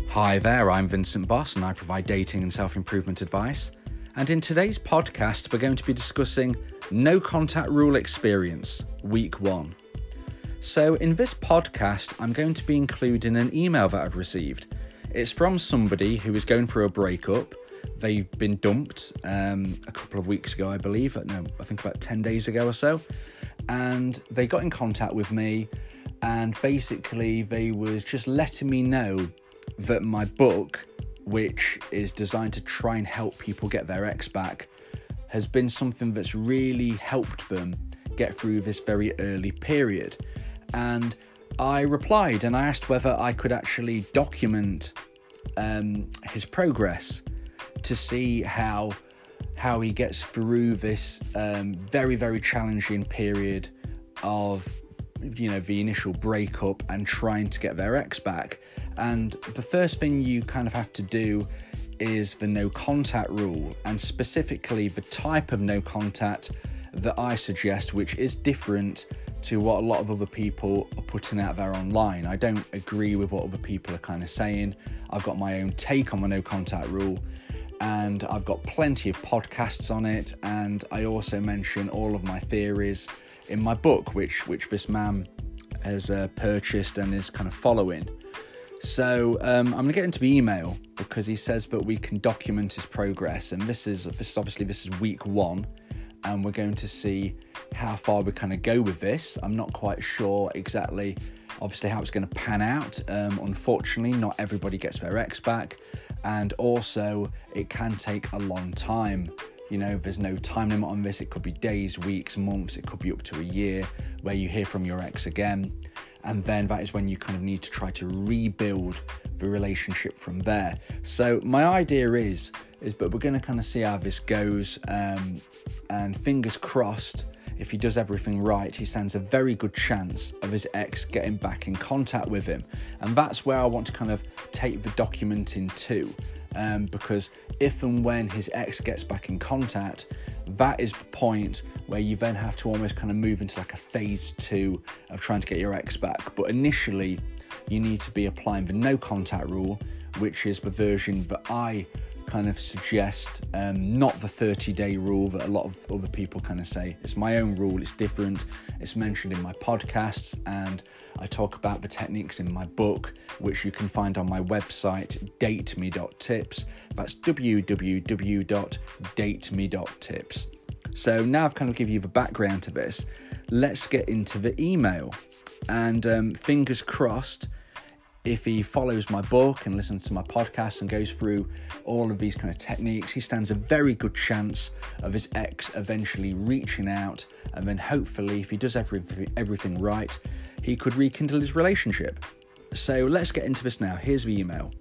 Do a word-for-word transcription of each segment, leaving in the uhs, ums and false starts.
Hi there, I'm Vincent Boss and I provide dating and self-improvement advice. And in today's podcast, we're going to be discussing No Contact Rule Experience, Week one. So in this podcast, I'm going to be including an email that I've received. It's from somebody who is going through a breakup. They've been dumped um, a couple of weeks ago, I believe. No, I think about ten days ago or so. And they got in contact with me and basically they was just letting me know that my book, which is designed to try and help people get their ex back, has been something that's really helped them get through this very early period. And I replied and I asked whether I could actually document um, his progress to see how how he gets through this um, very, very challenging period of, you know, the initial breakup and trying to get their ex back. And the first thing you kind of have to do is the no contact rule, and specifically the type of no contact that I suggest, which is different to what a lot of other people are putting out there online. I don't agree with what other people are kind of saying. I've got my own take on the no contact rule, and I've got plenty of podcasts on it, and I also mention all of my theories in my book, which which this man has uh, purchased and is kind of following. So um, I'm going to get into the email because he says that we can document his progress, and this is this is obviously this is week one, and we're going to see how far we kind of go with this. I'm not quite sure exactly, obviously, how it's going to pan out. Um, unfortunately, not everybody gets their ex back, and also it can take a long time. You know, there's no time limit on this. It could be days, weeks, months. It could be up to a year where you hear from your ex again. And then that is when you kind of need to try to rebuild the relationship from there. So my idea is, is but we're going to kind of see how this goes. Um, and fingers crossed, if he does everything right, he stands a very good chance of his ex getting back in contact with him. And that's where I want to kind of take the documenting to. Um, because if and when his ex gets back in contact, that is the point where you then have to almost kind of move into like a phase two of trying to get your ex back. But initially, you need to be applying the no contact rule, which is the version that I kind of suggest, um, not the thirty day rule that a lot of other people kind of say. It's my own rule, it's different, it's mentioned in my podcasts, and I talk about the techniques in my book, which you can find on my website, date me dot tips. That's w w w dot date me dot tips. So now I've kind of given you the background to this, let's get into the email. And um, fingers crossed, if he follows my book and listens to my podcast and goes through all of these kind of techniques, he stands a very good chance of his ex eventually reaching out, and then hopefully, if he does every, everything right, he could rekindle his relationship. So let's get into this now. Here's the email.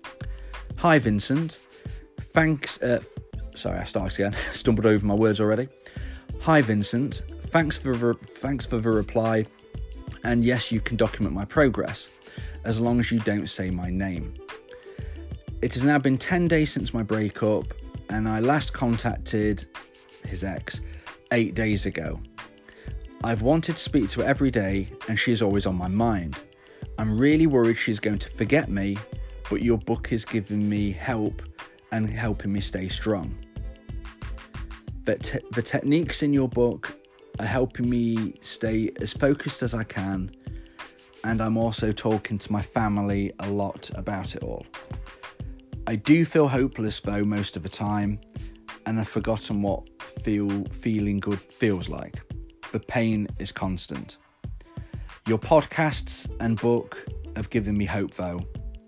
Hi Vincent, thanks, uh, sorry I started again, stumbled over my words already. Hi Vincent, thanks for the, thanks for the reply, and yes, you can document my progress, as long as you don't say my name. It has now been ten days since my breakup, and I last contacted his ex eight days ago. I've wanted to speak to her every day, and she is always on my mind. I'm really worried she's going to forget me, but your book is giving me help and helping me stay strong. But te- the techniques in your book are helping me stay as focused as I can, and I'm also talking to my family a lot about it all. I do feel hopeless though most of the time, and I've forgotten what feel feeling good feels like. The pain is constant. Your podcasts and book have given me hope though.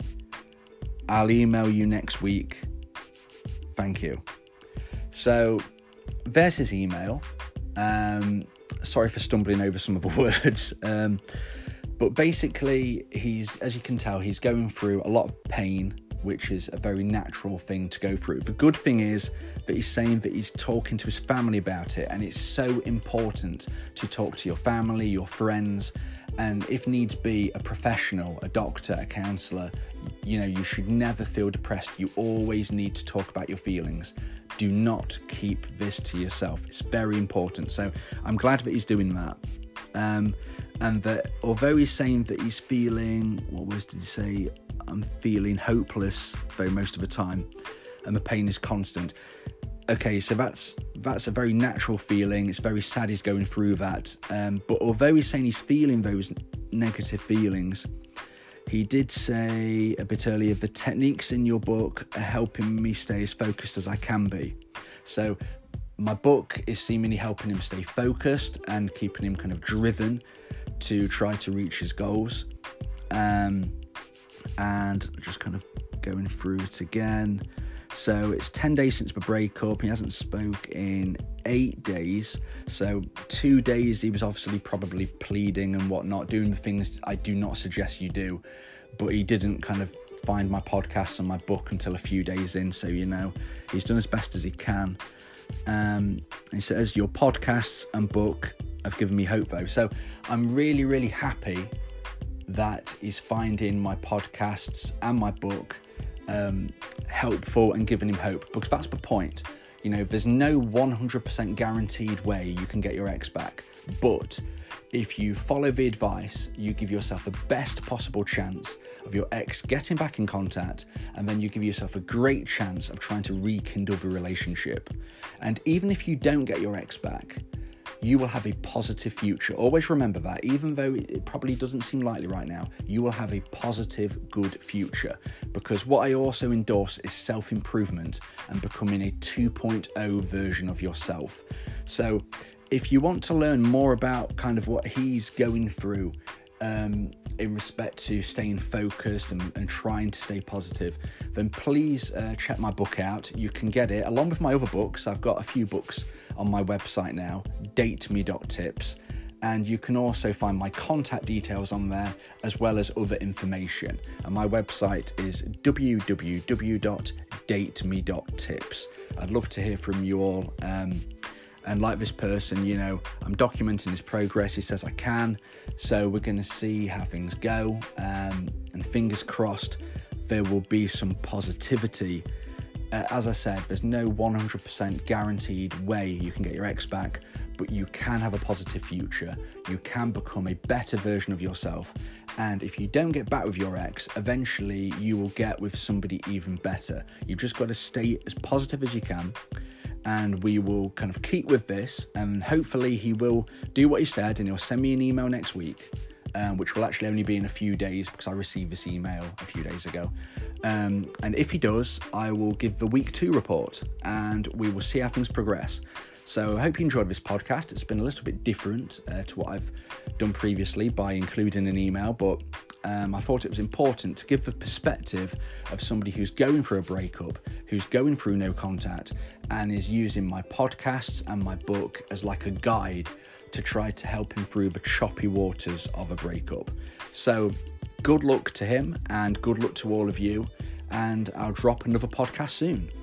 I'll email you next week. Thank you. So there's his email. Um, sorry for stumbling over some of the words. Um, But basically, he's, as you can tell, he's going through a lot of pain, which is a very natural thing to go through. The good thing is that he's saying that he's talking to his family about it, and it's so important to talk to your family, your friends, and if needs be, a professional, a doctor, a counsellor. You know, you should never feel depressed. You always need to talk about your feelings. Do not keep this to yourself. It's very important. So I'm glad that he's doing that. Um, and that although he's saying that he's feeling, what words did he say? I'm feeling hopeless for most of the time, and the pain is constant. Okay, so that's that's a very natural feeling. It's very sad he's going through that. Um, but although he's saying he's feeling those negative feelings, he did say a bit earlier, the techniques in your book are helping me stay as focused as I can be. So my book is seemingly helping him stay focused and keeping him kind of driven to try to reach his goals. Um, and just kind of going through it again. So it's ten days since the breakup. He hasn't spoke in eight days. So two days he was obviously probably pleading and whatnot, doing the things I do not suggest you do. But he didn't kind of find my podcast and my book until a few days in. So, you know, he's done as best as he can. Um, he says, your podcasts and book have given me hope though. So I'm really, really happy that he's finding my podcasts and my book um, helpful and giving him hope, because that's the point. You know, there's no one hundred percent guaranteed way you can get your ex back, but if you follow the advice, you give yourself the best possible chance of your ex getting back in contact, and then you give yourself a great chance of trying to rekindle the relationship. And even if you don't get your ex back, you will have a positive future. Always remember that, even though it probably doesn't seem likely right now, you will have a positive, good future. Because what I also endorse is self-improvement and becoming a two point oh version of yourself. So if you want to learn more about kind of what he's going through um, in respect to staying focused and, and trying to stay positive, then please uh, check my book out. You can get it along with my other books. I've got a few books on my website now, date me dot tips, and you can also find my contact details on there as well as other information. And my website is w w w dot date me dot tips. I'd love to hear from you all. Um, And like this person, you know, I'm documenting his progress. He says I can. So we're going to see how things go. Um, and fingers crossed, there will be some positivity. Uh, as I said, there's no one hundred percent guaranteed way you can get your ex back, but you can have a positive future. You can become a better version of yourself. And if you don't get back with your ex, eventually you will get with somebody even better. You've just got to stay as positive as you can. And we will kind of keep with this, and hopefully he will do what he said, and he'll send me an email next week, um, which will actually only be in a few days because I received this email a few days ago. Um, and if he does, I will give the week two report, and we will see how things progress. So I hope you enjoyed this podcast. It's been a little bit different uh, to what I've done previously by including an email, but um, I thought it was important to give the perspective of somebody who's going through a breakup, who's going through no contact, and is using my podcasts and my book as like a guide to try to help him through the choppy waters of a breakup. So good luck to him and good luck to all of you, and I'll drop another podcast soon.